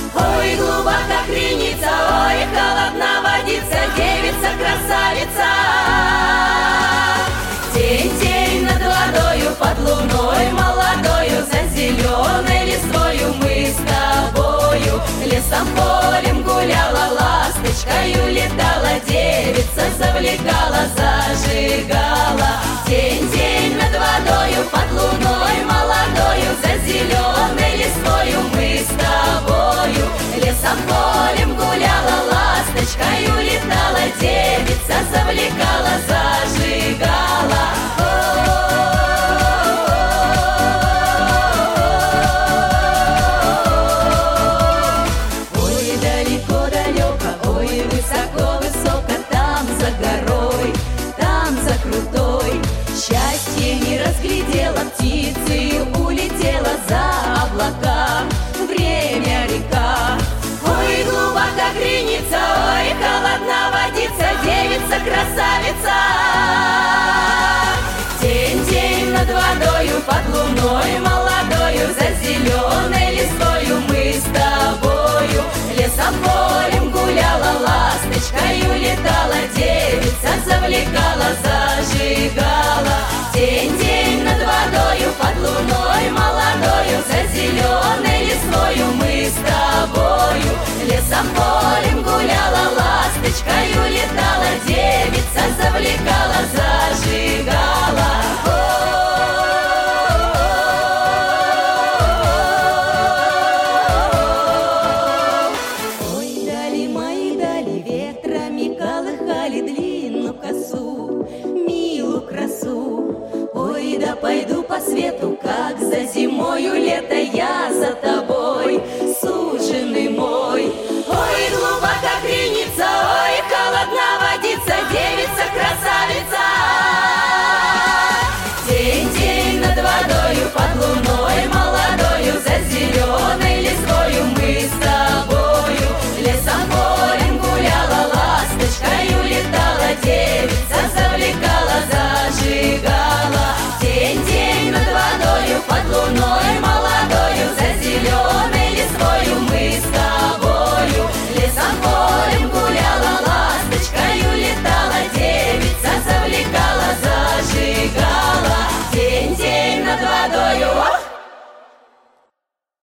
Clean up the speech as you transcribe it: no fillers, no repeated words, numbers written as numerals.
Ой, глубоко кринится, ой, холодна водица, девица-красавица. День над водою, под луной молодою, за зеленой листвою мы с тобою. Лесом, полем гуляла, ласточкою летала, девица завлекала, зажигала. День над водою, под луной молодою, за зеленой листвою мы с тобою. Лесом, полем гуляла, ласточкою летала, девица завлекала, зажигала. Ой, далеко-далеко, ой, высоко-высоко, там за горой, там за крутой. Счастье не разглядела, птицей улетела за облака. Время река. Ой, глубоко кринится, ой, холодна водица, девица-красавица. День над водою, под луной молодою, за зеленой листвою мы с тобою. Лесом, полем гуляла, ласточкою летала, девица завлекала, зажигала. День над водою, под луной молодою, за зеленой листвою мы с тобою.